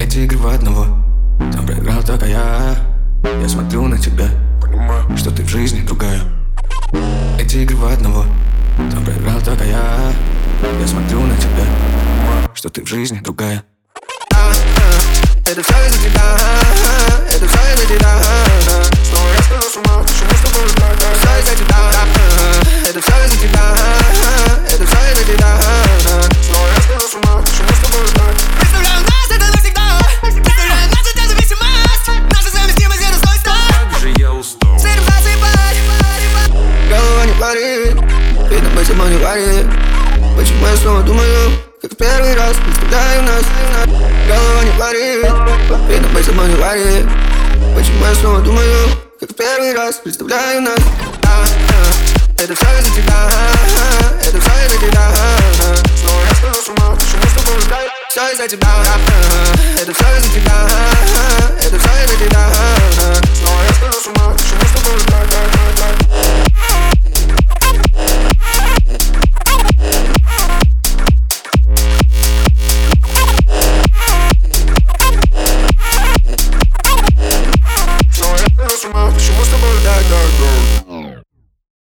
Эти игры в одного, там проиграл только я. Я смотрю на тебя, понимаю, что ты в жизни другая. Эти игры в одного, там проиграл только я. Я смотрю на тебя, что ты в жизни другая. Это все из-за тебя, это все из-за тебя. Снова я схожу с ума, почему с тобой ждать? Все из-за тебя, это все из-за тебя, это все из-за тебя. Снова я схожу с ума, почему с тобой ждать? Представляю нас, это навсегда. Представляю нашу независимость, наша совместимость, это свой стар. Как же я устал с этим засыпать. Голова не варит, видно быть собой не варит. Почему я снова думаю, как в первый раз представляю нас? Голова не варит, видно быть собой не варит. Почему я снова думаю, как в первый раз представляю нас? Это все из-за тебя, это все из-за тебя. Снова я схожу с ума, почему с тобой ждать? Все из-за тебя, это все из-за тебя, это все из-за тебя. Снова